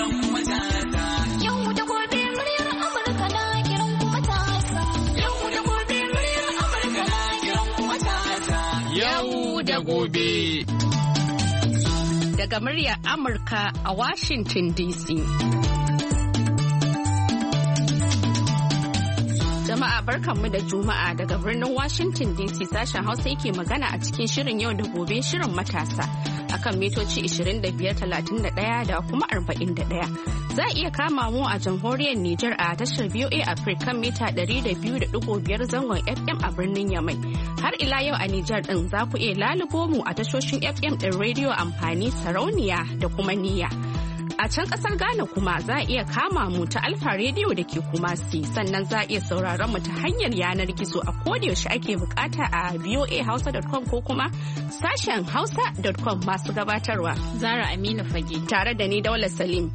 Gobe. Daga muryar Amurka a Washington DC. Jama'a barkanmu da Juma'a daga birnin Washington DC sashen Hausa yake magana a cikin shirin yau da gobe shirin matasa akan mitoci 25,31 da kuma 41. Za a iya kama mu a jamhuriyar Nijar a tashar VOA Africa mita 200.5 zangon FM a birnin Yamai. Har ila yau a Nijar din za ku iya lalubo mu a tashoshin FM din rediyo amfani sarauniya da kuma niyya. A can kasar Ghana kuma za a iya kama mu ta Alfa Radio da ke Kumasi sannan za a iya sauraron mu ta hanyar yanar gizo a kodayaushe ake bukata a voahausa.com ko kuma sashen hausa.com masu gabatarwa. Zara Aminu Fage. Tare da ni Daula Salim.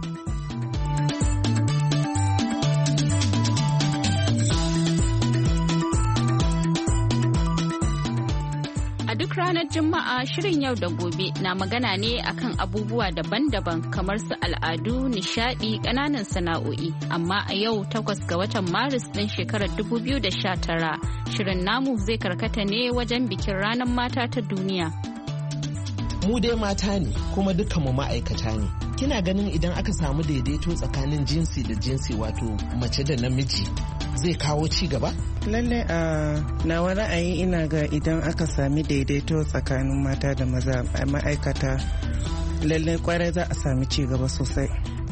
Duk ranar Juma'a shirin yau da gobe na magana ne akan abubuwa daban-daban kamar su al'adu, nishadi, ƙananan sana'o'i. Amma a yau 8 ga watan Maris ɗin shekarar 2019 shirin namu zai karkata ne wajen bikin ranar mata ta duniya. Mu dai mata ne kuma dukkanmu ma'aikata ne. Kina ganin idan aka samu daidaito tsakanin jinsi da jinsi wato mace da namiji zai kawo ci gaba? Lalle a nawa ra'ayi ina ga idan aka sami daidaito tsakanin mata da maza a ma'aikata lalle kwarai za a sami ci gaba sosai.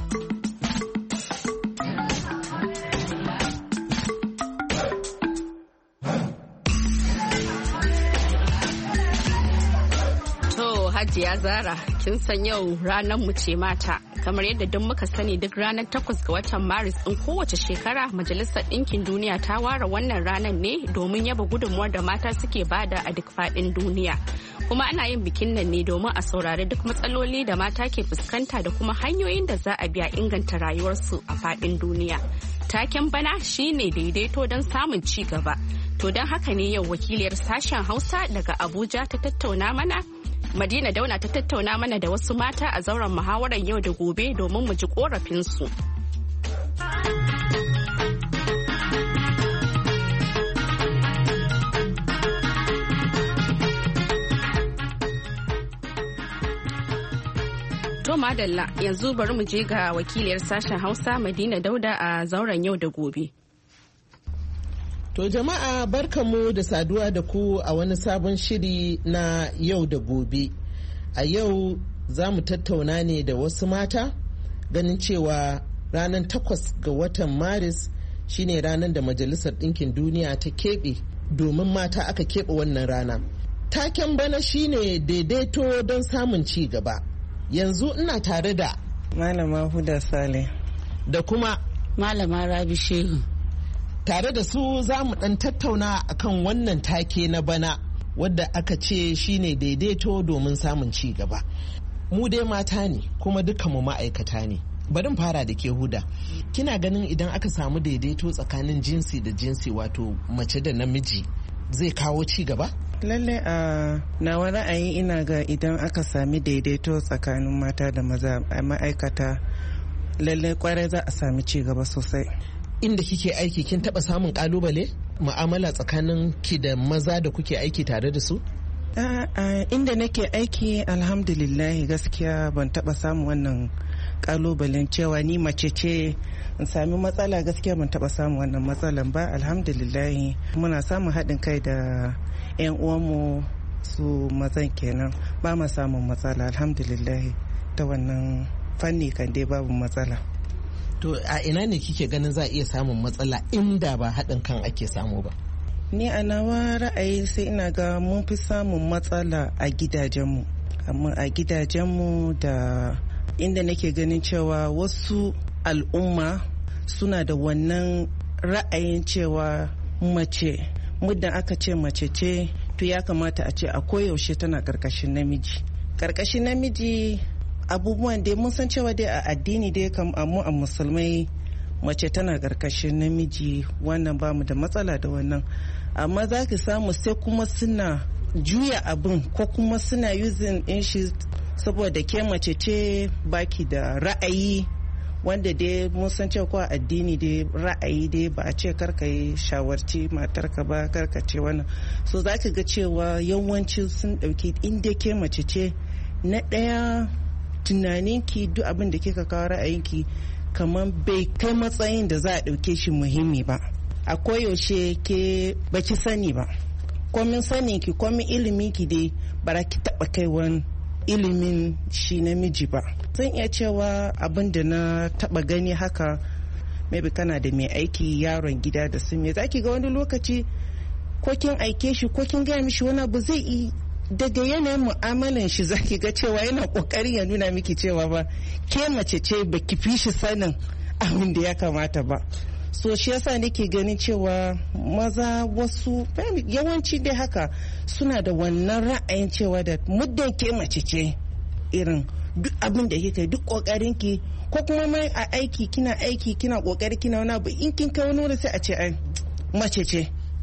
Hajiya Zara, kin san yau ranar mu ce mata. Kamar yadda duk muka sani duk ranar 8 ga watan Maris ɗin kowace shekara Majalisar Ɗinkin Duniya ta ware wannan ranar ne domin yaba gudunmuwar da mata suke bada a duk faɗin duniya. Kuma ana yin bikin nan ne domin a saurari duk matsaloli da mata ke fuskanta da kuma hanyoyin da za a biya inganta rayuwarsu a faɗin duniya. Taken bana shine daidaito don samun ci gaba. To don haka ne yau wakiliyar sashen Hausa daga Abuja ta tattauna mana Madina Dauna ta tattauna mana da wasu mata a zauren muhawarar yau da gobe domin mu ji korafinsu. To madalla yanzu bari mu je ga wakiliyar sashen Hausa Madina Dauda a zauren yau da gobe. To jama'a barkanmu da saduwa da ku a wani sabon shiri na yau da gobe. A yau za mu tattauna ne da wasu mata ganin cewa ranar 8 ga watan Maris shine ranar da Majalisar Ɗinkin Duniya ta keɓe domin mata aka keɓe wannan rana. Taken bana shine daidaito don samun ci gaba. Yanzu ina tare da Malama Huda Sale da kuma Malama Rabi Shehu. Tare da su za mu ɗan tattauna akan wannan take na bana wadda aka ce shine daidaito domin samun ci gaba. Mu dai mata ne kuma dukkanmu ma'aikata ne. Bari fara da ke Huda. Kina ganin idan aka samu daidaito tsakanin jinsi da jinsi wato mace da namiji zai kawo ci gaba? Lalle a nawa ra'ayi ina ga idan aka sami daidaito tsakanin mata da maza a ma'aikata lalle kwarai za a sami ci gaba sosai. Inda kike aiki kin taba samun kalubale mu'amala tsakanin ki da maza da kuke aiki tare da su? Inda nake aiki alhamdulillah gaskiya ban taba samun wannan kalubalen cewa ni mace ce in sami matsala, gaskiya ban taba samun wannan matsalan ba alhamdulillah. Muna samun haɗin kai da 'yan uwanmu su mazan kenan, ba ma samun matsala alhamdulillah. Ta wannan fanni kan dai babu matsala. To a ina ne kike ganin za a iya samun matsala inda ba haɗin kan ake samu ba? Ni a nawa ra'ayi sai ina ga mun fi samun matsala a gidajenmu. Amma a gidajenmu da inda nake ganin cewa wasu al'umma suna da wannan ra'ayin cewa mace muddin aka ce mace ce to ya kamata a ce a koyaushe tana karkashin namiji. Karkashin namiji abubuwan dai mun san cewa dai a addini dai kam mu a musulmai mace tana karkashin namiji, wannan ba mu da matsala da wannan. Amma za ki samu sai kuma suna juya abin ko kuma suna using din shi saboda ke mace ce baki da ra'ayi, wanda dai mun san cewa addini dai ra'ayi dai ba a ce karka yi shawarci matarka ba, karka ce wannan. So za ka ga cewa yawanci sun ɗauki inda ke mace ce, na ɗaya tunaninki duk abin da kika kawo ra'ayinki kamar bai kai matsayin da za a ɗauke shi muhimmi ba. A koyaushe ke baki sani ba, komin sani ki komin ilimi ki dai bara ki taɓa kai wani ilimin shi namiji ba. Zan iya cewa abin da na taɓa gani haka, maybe kana da mai aiki yaron gida da su me zaki ga wani lokaci ko kin aike shi ko kin gaya mishi wani abu zai yi daga yanayin mu'amalan shi zaki ga cewa yana kokarin ya nuna miki cewa ba ke mace ce baki fi shi sanin abin da ya kamata ba. So shi yasa nake ganin cewa maza wasu yawanci dai haka suna da wannan ra'ayin cewa da muddin ke mace ce irin duk abin da kika duk kokarin ki, ko kuma mai a aiki kina kokari kina wani abu in kin kai wani wuri sai a ce ai mace ce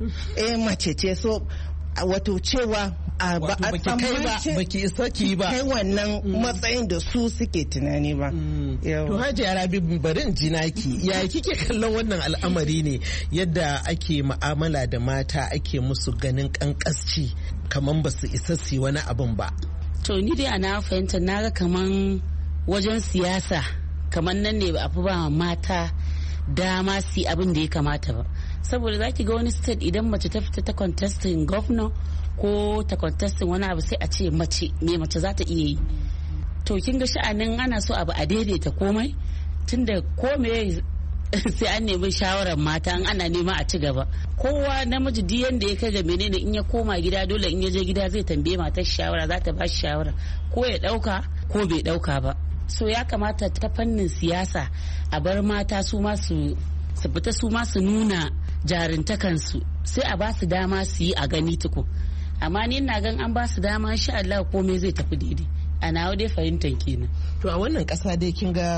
mace ce. So wato cewa ba a baki isa ki ba kai wannan matsayin da su suke tunani ba. To Hajiya Rabi, bari in ji naki, ya kike kallon wannan al'amari ne yadda ake mu'amala da mata, ake musu ganin kankasci kaman ba su isa su wani abun ba? To ni dai ana fahimta naga kaman wajen siyasa kaman nan ne ba a fi ba mata dama su abin da ya kamata ba, saboda zaki ga wani state idan mace ta fita ta contesting governor ko ta contesting wani abu sai a ce mace za ta iya yi. To kin ga sha'anin ana so abu a daidaita komai, tunda komai sai an nemi shawarar mata, an ana nema a ci gaba. Kowa namiji duk yanda ya kai ga menene in ya koma gida dole in ya je gida zai tambaye matar shawara, za ta ba shi shawara ko ya dauka ko bai dauka ba. So ya kamata ta fannin siyasa a bar mata su ma su fita su ma su nuna jarintakansu, sai a ba su dama su yi a gani tuku. Amma ni ina gan an ba su dama insha Allah komai zai tafi daidai. A nawa dai fahimtar kenan. To a wannan kasa dai kin ga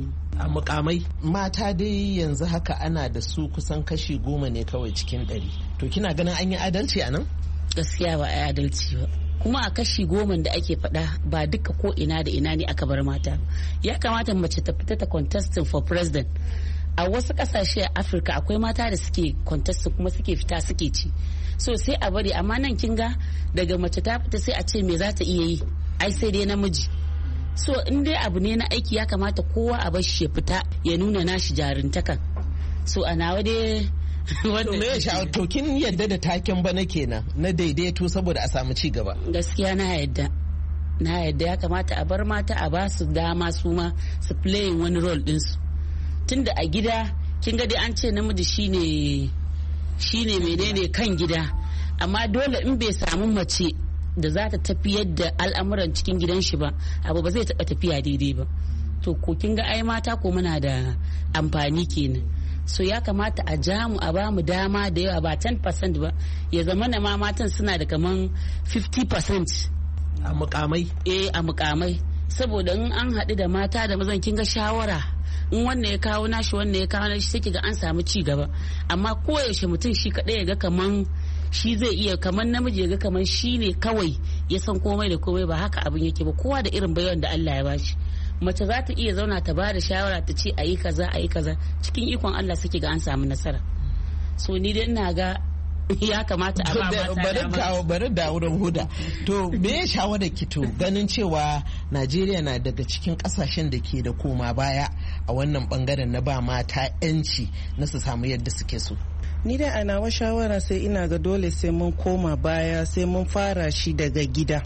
a mukamai mata dai yanzu haka ana da su kusan kashi 10 ne kawai cikin 100. To kina ganin an yi adalci a nan? Gaskiya ba a yi adalci ba. Kuma a kashi 10 da ake faɗa ba duka ko ina da ina ne aka bar mata. Ya kamata mace ta fita ta contesting for president. A wasu kasashe a Afirka akwai mata da suke contesting kuma suke fita suke ci. So sai a bari, amma nan kin ga daga mace ta fita sai a ce me za ta iya yi, ai sai dai namiji. So in dai abu ne na aiki ya kamata kowa a bar shi ya fita ya nuna nashi jarintakan. So a nawa dai to kin yadda da taken bana kenan na daidaito saboda a samu ci gaba? Gaskiya na yadda ya kamata a bar mata a ba su dama su ma su playing wani role ɗinsu. Tunda a gida kin ga dai an ce namiji shine menene kan gida, amma dole in bai samu mace da za ta tafiyar da al'amuran cikin gidan shi ba, abu ba zai taɓa tafiya daidai ba. To ko kin ga ai mata ko muna da amfani kenan. So ya kamata a ja mu a ba mu dama da yawa, ba 10% ba, ya zama na ma matan suna da kaman 50% a mukamai. A mukamai, saboda in an haɗu da mata da mazan kin ga shawara, in wannan ya kawo nashi wannan ya kawo nashi sai kiga an samu ci gaba. Amma koyaushe mutum shi kaɗai ya ga kaman shi zai iya, kaman namiji ya ga kaman shi ne kawai ya san komai da komai, ba haka abin yake ba. Kowa da irin bayan da Allah ya bashi. Mace za ta iya zauna ta ba da shawara ta ce ayi kaza ayi kaza, cikin ikon Allah suke ga an samu nasara. So ni dai ina ga ya kamata a ba mata bari da wurin Huda. To me ya shawarar ki to ganin cewa Najeriya na daga cikin kasashen da ke da koma baya a wannan bangaren na ba mata 'yanci na su samu yadda suke so? Ni dai a nawa shawara sai ina ga dole sai mun koma baya, sai mun fara shi daga gida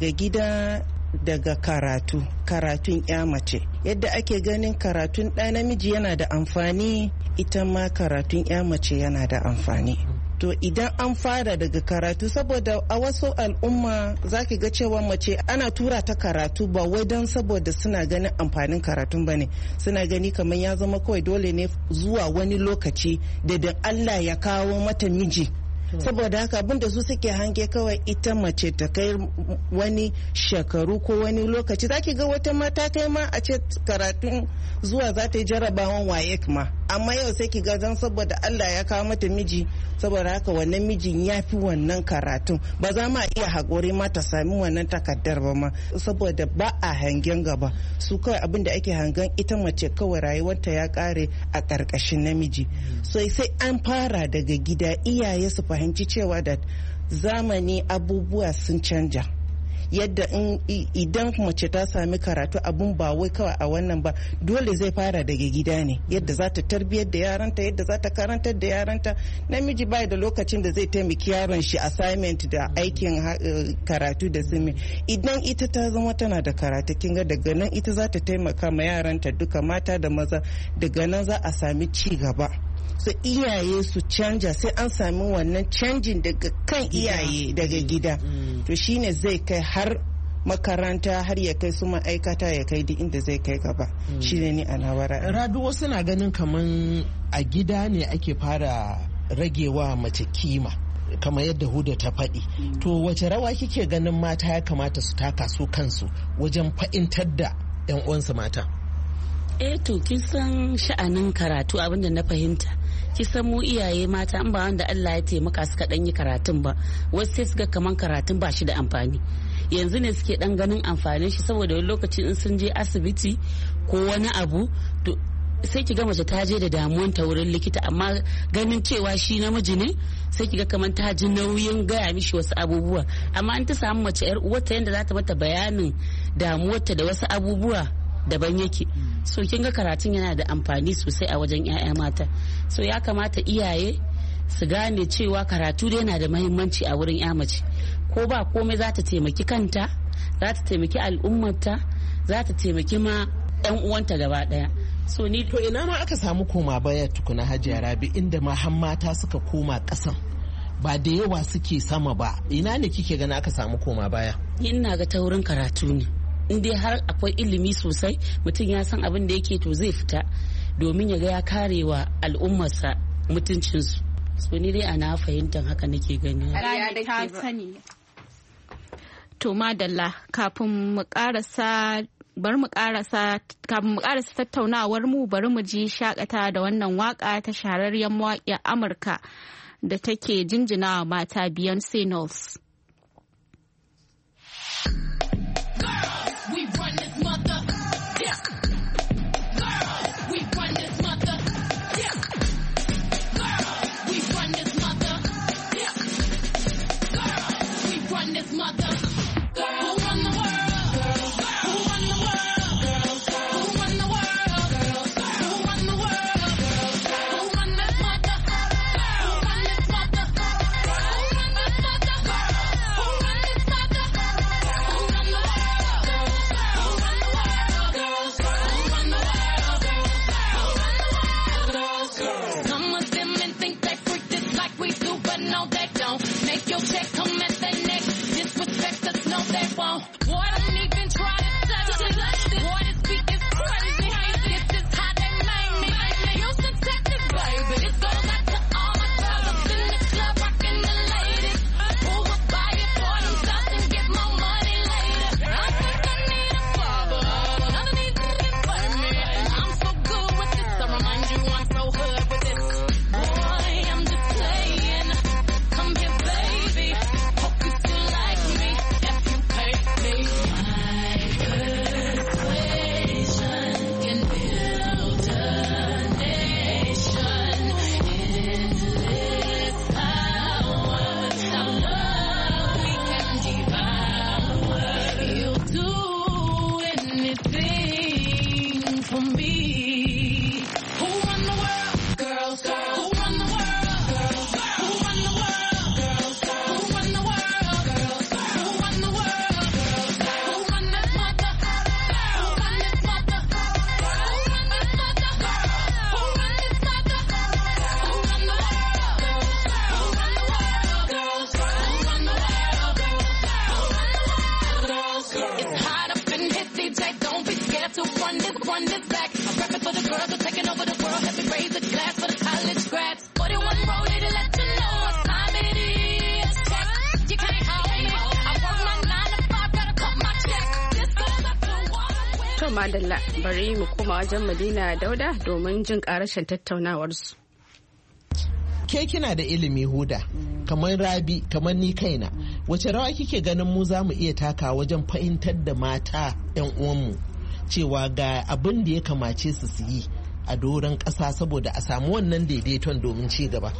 daga karatun ya mace. Yadda ake ganin karatun ɗa namiji yana da amfani, ita ma karatun ya mace yana da amfani. To idan an fara daga karatu, saboda a wasu al'umma za ki ga cewa mace ana tura ta karatu ba wai don saboda suna ganin amfanin karatun ba ne, suna gani kamar ya zama kawai dole ne zuwa wani lokaci da Allah ya kawo mata miji saboda haka abinda su suke hange kawai ita mace ta kai wani shekaru ko wani lokaci zaki ga wata mata kai ma a ce karatun zuwa za ta yi jarabawan waye ma amma yau sai ki ga dan saboda Allah ya kawo mata miji saboda haka wannan mijin ya fi wannan karatun ba za ma iya haƙuri ma ta sami wannan takardar ba ma saboda ba a hangen gaba su kawai abinda ake hangen ita mace kawai rayuwarta ya kare a ƙarƙashin namiji so sai an fara daga gida iyaye su fahimci cewa da zamani abubuwa sun canja yadda idan mace ta sami karatu abun ba wai kawai a wannan ba dole zai fara daga gida ne yadda za ta tarbiyyar da yaranta yadda za ta karantar da yaranta namiji bai da lokacin da zai taimaki yaron shi assignment da aikin karatu da simi idan ita ta zama tana da karatu kin ga daga nan ita za ta taimaka ma yaranta duka mata da maza daga nan za a sami ci gaba so iyaye su canja sai an sami wannan canjin daga kan iyaye daga gida to shine zai kai har makaranta har ya kai su ma'aikata ya kai duk inda zai kai gaba shine ni a nawara Rabi wasu na ganin kaman a gida ne ake fara ragewa mace kima kamar yadda Huda ta faɗi to wace rawa kike ganin mata ya kamata su taka su kansu wajen fa'intar da 'yan uwansu mata? To kin san sha'anin karatu abinda na fahimta kisan mu iyaye mata in ba wanda Allah ya taimaka suka dan yi karatun ba wasu sai suka kaman karatun ba shi da amfani yanzu ne suke dan ganin amfanin shi saboda wani lokaci in sun je asibiti ko wani abu to sai ki ga mace ta je da damuwan ta wurin likita amma ganin cewa shi namiji ne sai ki ga kaman ta ji nauyin gaya mishi wasu abubuwa amma in ta samu mace yar uwarta yanda za ta mata bayanin damuwarta da wasu abubuwa daban yake so kin ga karatun yana da amfani sosai a wajen 'ya'ya mata so ya kamata iyaye su gane cewa karatu dai yana da mahimmanci a wurin 'ya mace ko ba komai za ta taimaki kanta za ta taimaki al'ummarta za ta taimaki ma 'yan uwanta gaba daya so ni to ina ma aka samu koma baya tukuna Hajiya Rabi inda ma har mata suka koma kasan ba da yawa suke sama ba ina ne kike gani aka samu koma baya? Ina ga ta wurin karatu ne in dai har akwai ilimi sosai mutum ya san abin da yake to zai fita domin ya ga ya karewa al'ummarsa mutuncinsu so ni dai ana fahimtar haka nake gani. To madalla kafin mu karasa tattaunawar mu bari mu ji shakata da wannan waka ta shahararriyar mawaƙiyar Amurka da take jinjinawa mata Beyonce Knowles. Taking over the world, let me raise a glass for the college grads. 41 rolling to let you know what time it is. madalla bari mu koma wajen Madina Dauda domin jin karashin tattaunawarsu. Ke kina da ilimi Huda, kamar Rabi, kamar ni kaina. Wace rawa kike ganin mu za mu iya taka wajen fahimtar da mata 'yan uwanmu cewa ga abin da ya kamace su yi a doron ƙasa saboda a samu wannan daidaiton domin ci gaba?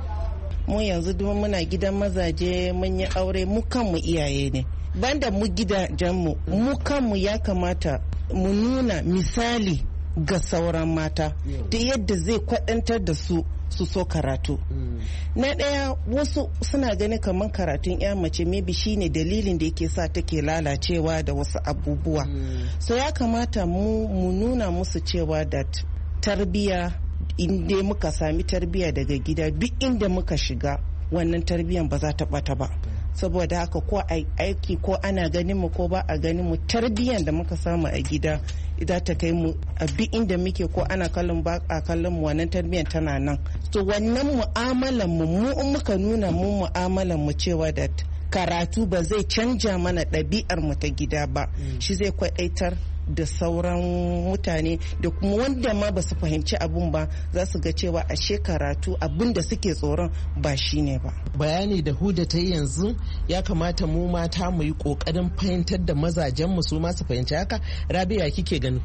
Mu yanzu duk muna gidan mazaje mun yi aure, mu kanmu iyaye ne. Banda mu gidajenmu, mu kanmu ya kamata mu nuna misali ga sauran mata da yadda zai kwaɗantar da su so karatu. Na ɗaya, wasu suna ganin kamar karatun ya mace maybe shine dalilin da yake sa take lalacewa da wasu abubuwa. So ya kamata mu nuna musu cewa da tarbiya, inda muka sami tarbiya daga gida, duk inda muka shiga wannan tarbiyan ba za ta bata ba. Saboda haka ko aiki ko ana ganin mu ko ba a ganin mu, tarbiyan da muka samu a gida idan ta kai mu a duk inda muke ko ana kallon ba a kallon mu, wannan tarbiyan tana nan. To wannan mu'amalan mu in muka nuna mu mu'amalan mu cewa da karatu ba zai canja mana ɗabi'ar mu ta gida ba, shi zai kwaɗaitar da sauran mutane da kuma wanda ma ba su fahimci abun ba za su ga cewa ashe karatu abin da suke tsoron ba shi ne ba. Bayani da Huda ta yi yanzu, ya kamata mu mata mu yi kokarin fahimtar da mazajen mu su ma su fahimci haka. Rabia, kike gani?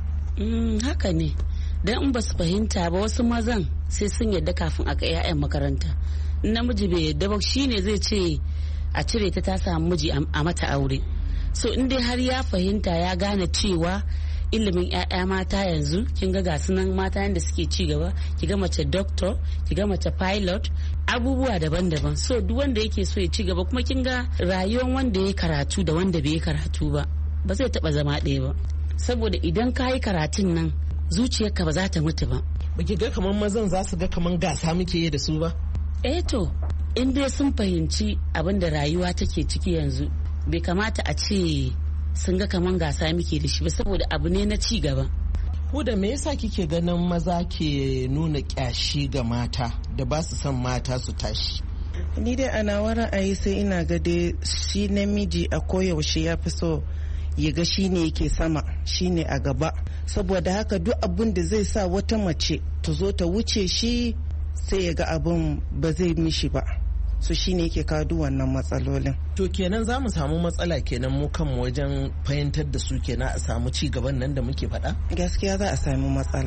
Haka ne, dan in ba su fahimta ba wasu mazan sai sun yadda kafin a ga 'ya'yan makaranta. Namiji bai yadda ba shine zai ce a cire ta samu miji a mata aure. So in dai har ya fahimta ya gane cewa ilimin 'ya'ya mata yanzu kin ga sunan mata yanda suke ci gaba, ki ga mace doctor, ki ga mace pilot, abubuwa daban-daban. So duk wanda yake so ya ci gaba, kuma kin ga rayuwar wanda ya karatu da wanda bai karatu ba zai taba zama ɗaya ba. Saboda idan ka yi karatun nan zuciyarka ba za ta mutu ba. Baki ga kamar mazan za su ga kamar gasa muke yi da su ba? To in dai sun fahimci abin da rayuwa take ciki yanzu, bai kamata a ce sun ga kaman gasa muke da shi ba, saboda abu ne na ci gaba. Huda, me yasa kike ganin maza ke nuna kyashi ga mata da ba su son mata su tashi? Ni dai a nawa ra'ayi sai ina ga dai shi namiji a koyaushe ya fi so ya ga shi ne yake sama, shi ne a gaba. Saboda haka duk abin da zai sa wata mace ta zo ta wuce shi sai ya ga abin ba zai mishi ba. So shi ne yake kawo wannan matsalolin. To kenan za mu samu matsala kenan mu kanmu wajen fahimtar da su kenan a samu ci gaban nan da muke faɗa? Gaskiya za a samu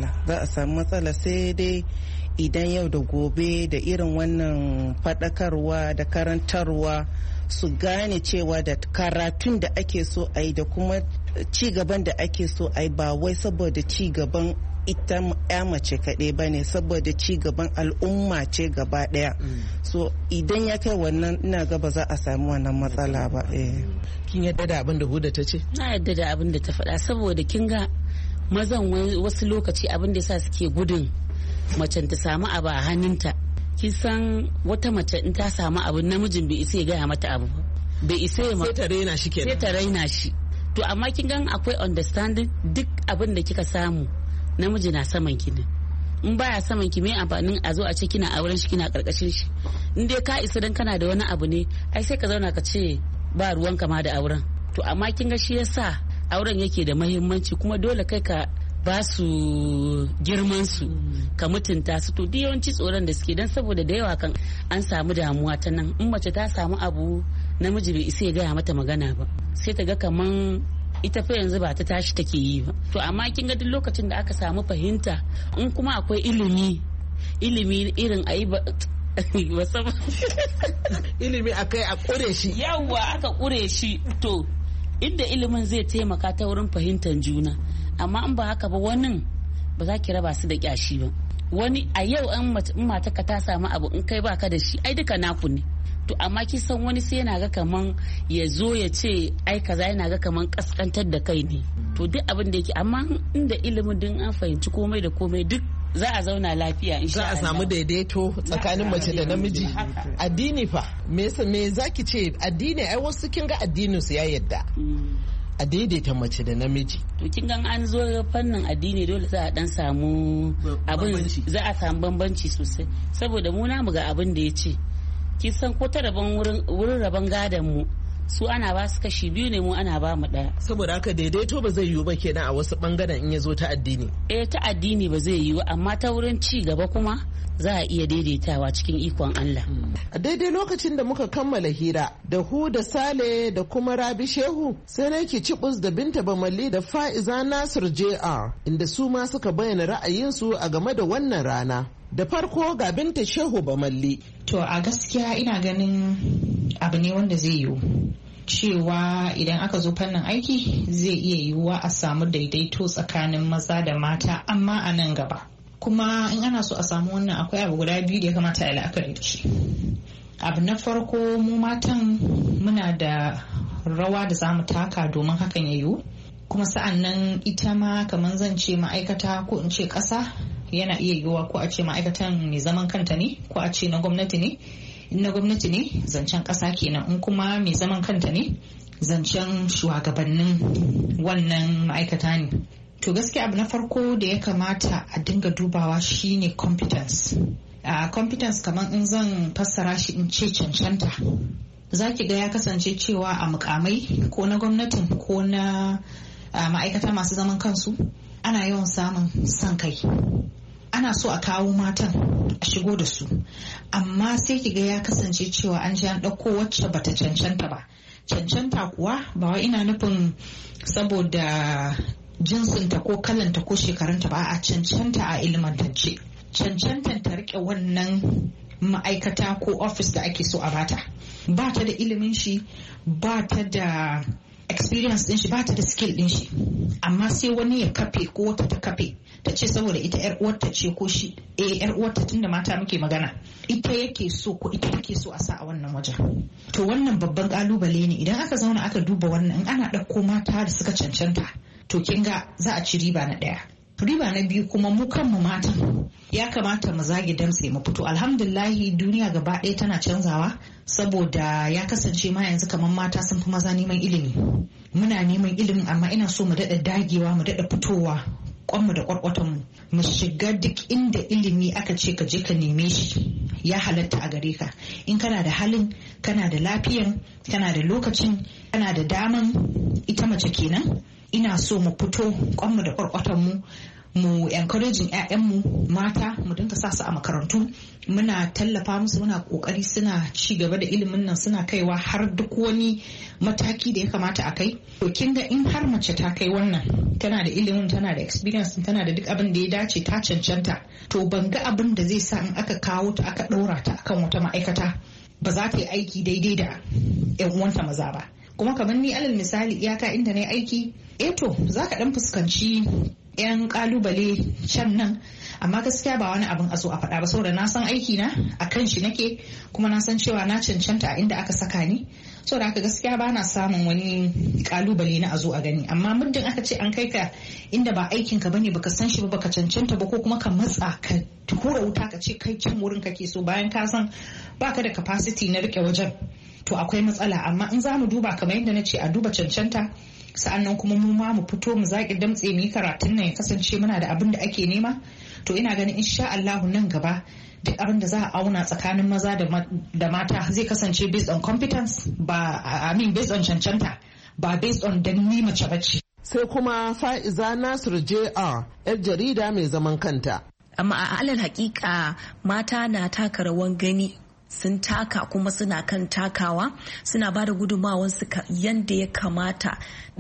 matsala, sai dai idan yau da gobe da irin wannan faɗakarwa da karantarwa su gane cewa da karatun da ake so a yi da kuma ci gaban da ake so a yi ba wai saboda ci gaban ita ya mace kaɗai ba ne, saboda ci gaban al'umma ce gaba ɗaya. So idan ya kai wannan, ina ga ba za a samu wannan matsala ba. Kin yadda da abin da Huda ta ce? Na yadda da abin da ta faɗa, saboda kin ga mazan wasu lokaci abin da yasa suke gudun macen ta samu abu a hannunta. Kin san wata mace in ta samu abu, namijin bai isa ya gaya mata abu ba, bai isa ya sai ta raina shi kenan. Sai ta raina shi. To amma kin ga akwai understanding, duk abin da kika samu namiji na saman ki ne. In baya saman ki, me amfanin a zo a ce kina auren shi, kina karkashin shi? In dai ka isa dan kana da wani abu ne, ai sai ka zauna ka ce ba ruwan kama da auren. To amma kin ga shi yasa auren yake da muhimmanci, kuma dole kai ka ba su girman su, ka mutunta su. To duk yawanci tsoron da suke, dan saboda da yawa kan an samu damuwa ta nan. In mace ta samu abu, namiji bai isa ya gaya mata magana ba, sai ta ga kaman ita fa yanzu ba ta tashi take yi ba. To amma kin ga duk lokacin da aka samu fahimta, in kuma akwai ilimi irin a yi ilimi akai a kure shi, yawwa aka kure shi, to inda ilimin zai taimaka ta wurin fahimtar juna. Amma in ba haka ba, wani ba za ki raba su da kyashi ba. Wani a yau in matarka ta samu abu, in kai baka da shi, ai duka naku ne. To amma kin san wani sai yana ga kaman ya zo ya ce ai kaza, yana ga kaman kaskantar da kai ne. To duk abin da yake, amma inda ilimin din an fahimci komai da komai, duk za a zauna lafiya insha Allah. Za a samu daidaito tsakanin mace da namiji. Addini fa me zaki ce? Addini ai wasu kin ga addinin su ya yadda a daidaita mace da namiji. To kin ga an zo fannin addini dole za a dan samu abin, za a samu bambanci sosai, saboda mu namu ga abin da ya ce. Kin san ko ta rabon wurin rabon gadon mu su ana ba su kashi 2 ne, mu ana ba mu 1. Saboda haka daidaito ba zai yiwu ba kenan a wasu bangaren in ya zo ta addini. Ta addini ba zai yiwu, amma ta wurin ci gaba kuma za a iya daidaitawa cikin ikon Allah. A daidai lokacin da muka kammala hira da Huda Sale da kuma Rabi Shehu, sai na ki cibus da Binta Bamalli da Fa'iza Nasir JR, inda su ma suka bayyana ra'ayinsu a game da wannan rana. Da farko ga Binta Shehu Bamalli. To a gaskiya ina ganin abu ne wanda zai yiwu, cewa idan aka zo fannin aiki zai iya yiwuwa a samu daidaito tsakanin maza da mata, amma a nan gaba. Kuma in ana so a samu wannan, akwai abu guda 2 da ya kamata a yi la'akari da shi. Abu na farko, mu matan muna da rawa da za mu taka domin hakan ya yiwu. Kuma sa'an nan ita ma kamar zan ce ma'aikata ko in ce ƙasa, yana iya yiwuwa ko a ce ma'aikatan mai zaman kanta ne ko a ce na gwamnati ne. In na gwamnati ne zancen ƙasa kenan, in kuma mai zaman kanta ne zancen shugabannin wannan ma'aikata ne. To gaskiya abu na farko da ya kamata a dinga dubawa shine competence. Competence kamar in zan fassara shi in ce cancanta. Za ki ga ya kasance cewa a mukamai ko na gwamnatin ko na ma'aikata masu zaman kansu ana yawan samun son kai. Ana so a kawo matan a shigo da su, amma sai ki ga ya kasance cewa an ji an ɗauko wacce bata cancanta ba. Cancanta kuwa ba wai ina nufin saboda jinsinta ko kalanta ko shekarunta ba, a cancanta a ilmantance. Cancantan ta rike wannan ma'aikata ko ofis da ake so a bata. Ba ta da ilimin shi, ba ta da experience din shi, ba ta da skill din shi, amma sai wani ya kafe ko wata ta kafe ta ce saboda ita yar uwarta ce ko shi yar uwarta, tunda mata muke magana, ita yake so ko ita yake so a sa a wannan wajen. To wannan babban kalubale ne. Idan aka zauna aka duba wannan, in ana ɗauko mata da suka cancanta, to kin ga za a ci riba na 1. Riba na 2 kuma mu kanmu matan ya kamata mu zage damtse mu fito. Alhamdulillahi duniya gaba ɗaya tana canzawa, saboda ya kasance ma yanzu kamar mata sun fi maza neman ilimi. Muna neman ilimin, amma ina so mu daɗa dagewa, mu daɗa fitowa kwanmu da kwarkwatanmu, mu shiga duk inda ilimi aka ce ka je ka neme shi, ya halatta a gare ka. In kana da halin, kana da lafiyan, kana da lokacin, kana da daman, ita mace kenan. Ina so mu fito kwanmu da kwarkwatanmu, mu encouraging 'ya'yanmu mata, mu dinka sa su a makarantu, muna tallafa musu, muna kokari suna ci gaba da ilimin nan, suna kaiwa har duk wani mataki da ya kamata a kai. To kin ga in har mace ta kai wannan, tana da ilimin, tana da experience, tana da duk abin da ya dace, ta cancanta, to ban ga abin da zai sa in aka kawo ta aka ɗaura ta akan wata ma'aikata ba za ta yi aiki daidai da 'yan uwanta maza ba. Kuma kamar ni alal misali, iyaka inda na yi aiki, to za ka ɗan fuskanci 'yan kalubale can nan, amma gaskiya ba wani abin a so a faɗa ba, saboda na san aiki na a kan shi nake, kuma na san cewa na cancanta a inda aka saka ni. Saboda haka gaskiya ba na samun wani kalubale na a zo a gani. Amma muddin aka ce an kai ka inda ba aikin ka bane, baka san shi ba, baka cancanta ba, ko kuma ka matsa ka hura wuta ka ce kai can wurin kake so, bayan ka san baka da capacity na rike wajen, to akwai matsala. Amma in za mu duba kamar yadda na ce, a duba cancanta, sa'annan kuma mu ma mu fito mu zaƙi damtse mu yi karatun nan ya kasance muna da abin da ake nema, to ina ganin insha Allahu nan gaba duk abin da za a auna tsakanin maza da mata zai kasance based on competence, based on cancanta, ba based on dan ni mace bace. Sai kuma Fa'iza Nasir JR, 'yar jarida mai zaman kanta. Amma a alal hakika mata na taka rawan gani, sun taka kuma suna kan takawa, suna ba da gudunmawansu yadda ya kamata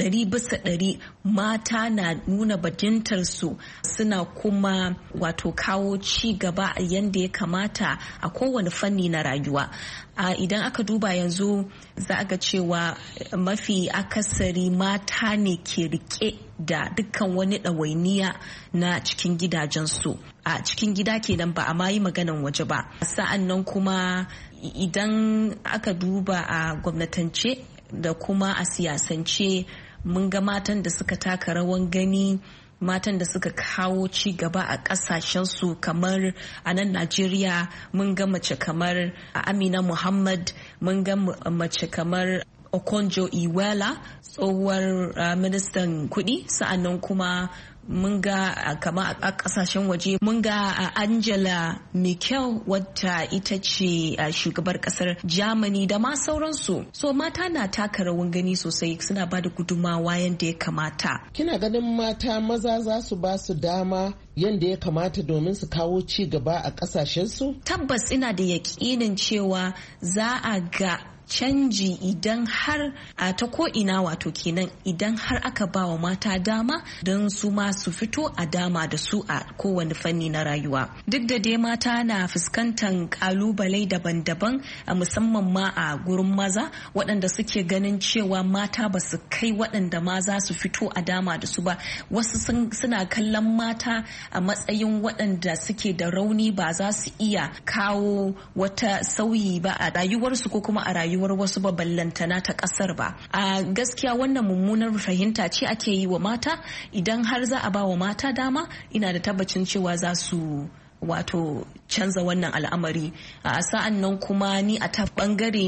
100%. Mata na nuna bajintarsu, suna kuma wato kawo ci gaba a yadda ya kamata a kowane fanni na rayuwa. Idan aka duba yanzu za a ga cewa mafi akasari mata ne ke rike da dukkan wani ɗawainiya na cikin gidajensu, a cikin gida kenan, ba a ma yi maganan waje ba. Sa'an nan kuma idan aka duba a gwamnatance da kuma a siyasance, mun ga matan da suka taka rawan gani, matan da suka kawo ci gaba a kasashensu, kamar a nan Najeriya mun ga mace kamar Amina Muhammad, mun ga mace kamar Okonjo Iweala, tsohuwar ministan kudi. Sa'annan kuma mun ga kama a kasashen waje mun ga Angela Merkel wadda ita ce shugabar kasar Germany da ma sauransu. So mata na taka rawan gani sosai, suna ba da gudunmawa yadda ya kamata. Kina ganin mata maza za su ba su dama yadda ya kamata domin su kawo ci gaba a kasashensu? Tabbas ina da yaƙinin cewa za a ga canji idan har a ta ko'ina, wato kenan idan har aka ba wa mata dama don su ma su fito a dama da su a kowane fanni na rayuwa. Duk da dai mata na fuskantar kalubale daban-daban a musamman ma a gurin maza waɗanda suke ganin cewa mata ba su kai waɗanda ma za su fito a dama da su ba. Wasu suna kallon mata a matsayin waɗanda suke da rauni, ba za su iya kawo wata sauyi ba a rayuwarsu ko kuma a rayuwar wasu ballantana ta kasar ba. A gaskiya wannan mummunar fahimta ce ake yi wa mata. Idan har za a ba wa mata dama, ina da tabbacin cewa za su wato canza wannan al'amari. A sa'an nan kuma ni a ta bangare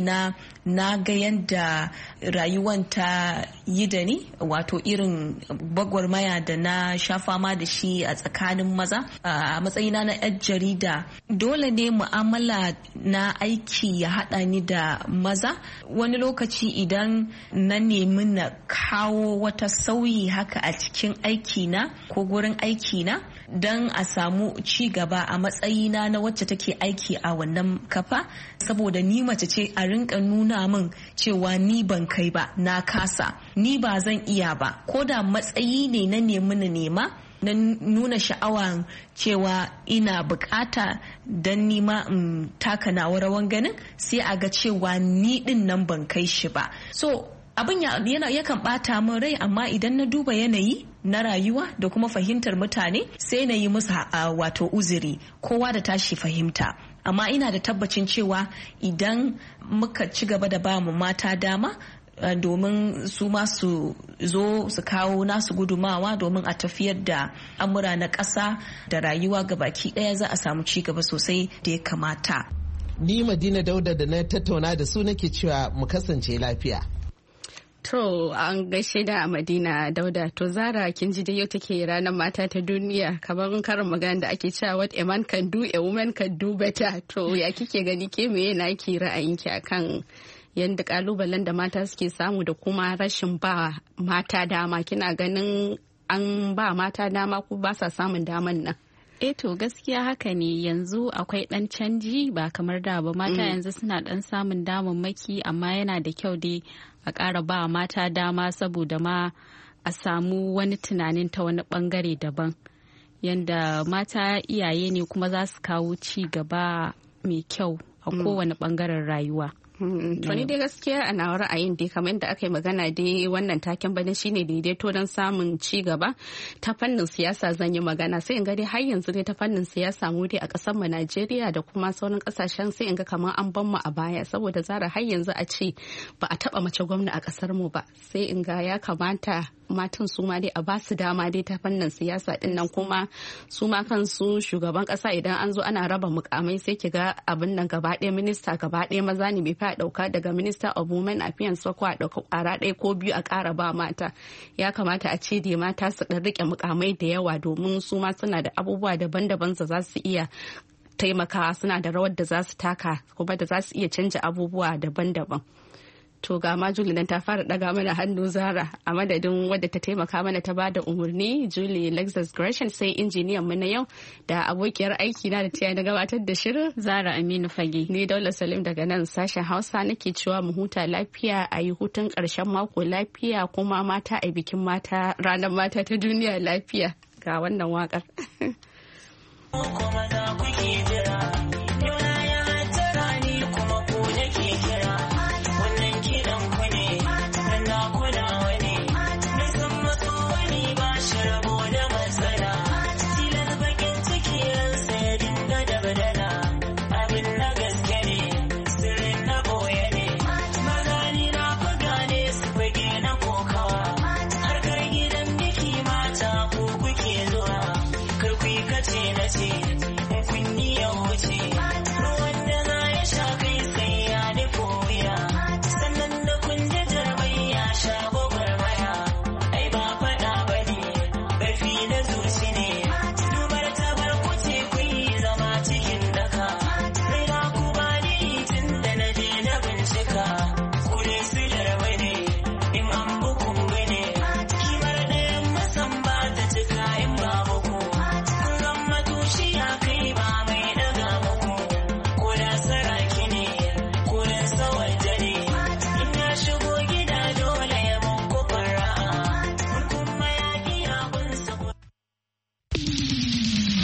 na ga yadda rayuwan ta yi da ni, wato irin gwagwarmaya da na sha fama da shi a tsakanin maza. A matsayina na 'yar jarida, dole ne mu'amala na aiki ya haɗa ni da maza. Wani lokaci idan na nemi na kawo wata sauyi haka a cikin aikina ko gurin aikina don a samu ci gaba a matsayina na wacce take aiki a wannan kafa, saboda ni mace ce, a rinka nuna min cewa ni ban kai ba, na kasa, ni ba zan iya ba, ko da matsayi ne na nema na nuna sha'awa cewa ina bukata don nima in taka nawa rawan ganin, sai a ga cewa ni din nan ban kai shi ba. So abin yakan bata min rai, amma idan na duba yanayi na rayuwa da kuma fahimtar mutane, sai na yi musu wato uzuri, kowa da tashi fahimta. Amma ina da tabbacin cewa idan muka ci gaba da ba mu mata dama domin su ma su zo su kawo nasu gudumawa domin a tafiyar da amura na ƙasa da rayuwa gabaki ɗaya, za a samu ci gaba sosai da ya kamata. Ni Madina Dauda da na tattauna da su nake cewa mu kasance lafiya. To an gaishe da Madina Dauda. To Zara, kin ji da yau take ranar mata ta duniya, kamar karin magana da ake cewa what a man can do a woman can do better. To ya kike gani, ke meye na ki ra'ayinki akan yadda kalubalen da mata suke samu da kuma rashin ba mata dama? Kina ganin an ba mata dama ko ba sa samun daman nan? To gaskiya haka ne, yanzu akwai dan canji ba kamar da ba. Mata yanzu suna dan samun damammaki, amma yana da kyau dai a ƙara ba mata dama, saboda ma a samu wani tunanin ta wani bangare daban, yanda mata iyaye ne kuma za su kawo ci gaba mai kyau a kowane bangaren rayuwa. To ni dai gaskiya a nawa ra'ayin dai kamar yadda aka yi magana dai wannan taken bana shine daidaito don samun ci gaba. Ta fannin siyasa zan yi magana, sai in ga dai har yanzu dai ta fannin siyasa mu dai a ƙasar mu Najeriya da kuma sauran ƙasashen, sai in ga kamar an ban mu a baya, saboda Zara har yanzu a ce ba a taba mace gwamna a ƙasar mu ba. Sai in ga ya kamata matan su ma dai a ba su dama dai ta fannin siyasa din nan, kuma su ma kansu shugaban ƙasa idan an zo ana raba mukamai, sai ki ga abin nan gaba ɗaya minista gaba ɗaya maza ne, bai fa ɗauka daga Minister of Women Affairs ko a ɗauka ƙara ɗaya ko biyu a ƙara ba mata. Ya kamata a ce dai mata su ɗan riƙe mukamai da yawa, domin su ma suna da abubuwa daban-daban da za su iya taimakawa, suna da rawar da za su taka kuma da za su iya canja abubuwa daban-daban. To ga ma Julie nan ta fara daga mana hannu, Zara, a madadin wadda ta taimaka mana ta bada umarni Julie Lexus Gresham, sai injiniyan mu na yau da abokiyar aiki na da ta na gabatar da shirin Zara Aminu Fage. Ni Daula Salim daga nan sashen Hausa nake cewa mu huta lafiya, a yi hutun ƙarshen mako lafiya, kuma mata a bikin mata ranar mata ta duniya lafiya. Ga wannan waƙar.